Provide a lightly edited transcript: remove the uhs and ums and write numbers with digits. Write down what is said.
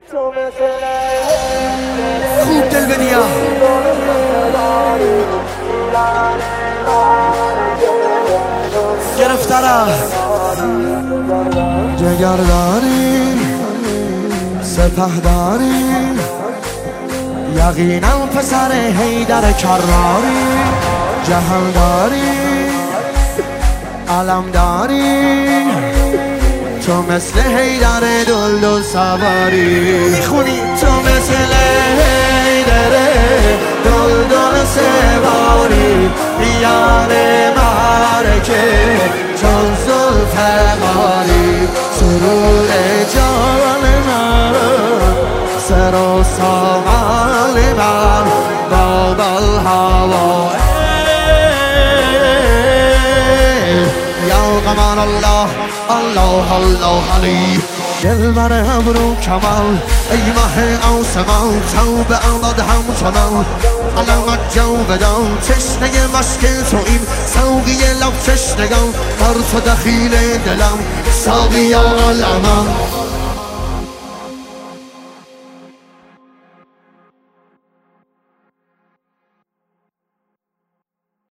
خوب دل بنیا گرفتره جگرداری سپهداری یقینا پسر حیدر کراری جهانداری علمداری تو مثل حیدر دلدل سواری میخونی تو مثل حیدر دلدل سواری یعنی مرکه چون زلفقاری سرور جان من سر و سامان من باب الهوا یا قمر الله الله الله علی دلبر ابرو کمال ای ماه آسمان توبه آمد همچنان علامت جو بدان تشنه مشک تو این ساقی لب تشنگان بر تو دخیل دلم ساقی عالمان